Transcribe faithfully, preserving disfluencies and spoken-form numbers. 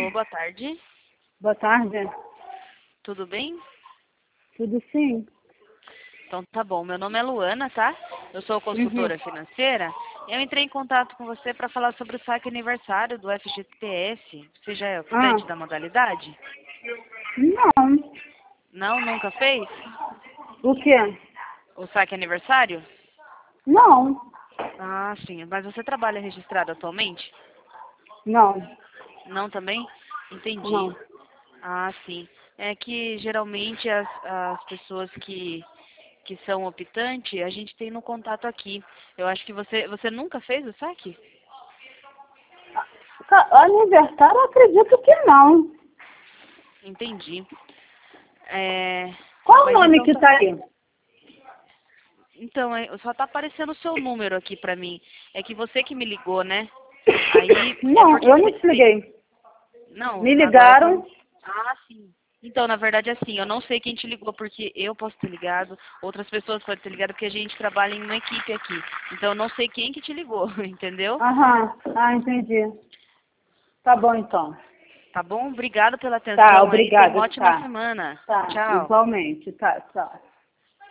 Alô, boa tarde. Boa tarde. Tudo bem? Tudo sim? Então tá bom. Meu nome é Luana, tá? Eu sou consultora Uhum. financeira. Eu entrei em contato com você para falar sobre o saque aniversário do F G T S. Você já é Ah, optante da modalidade? não. Não? Nunca fez? O quê? O saque aniversário? Não. Ah, sim. Mas você trabalha registrado atualmente? Não. Não também? Entendi. Não. Ah, sim. É que geralmente as, as pessoas que, que são optantes, a gente tem no contato aqui. Eu acho que você, você nunca fez o saque? Ca- Aniversário, eu acredito que não. Entendi. É, Qual o mas nome então que tá, tá aí? então é, só tá aparecendo o seu número aqui pra mim. É que você que me ligou, né? Aí é Não, porque eu não tem, te tem- liguei. não, Me agora quando ligaram. ah, sim. Então, na verdade, assim, eu não sei quem te ligou, porque eu posso ter ligado, outras pessoas podem ter ligado, porque a gente trabalha em uma equipe aqui. Então, eu não sei quem que te ligou, entendeu? Aham. Ah, entendi. Tá bom, então. Tá bom? Obrigado pela Tá, atenção aí. Tenha uma obrigada. ótima Tá. semana. Tá, Tchau. igualmente. Tá, tchau.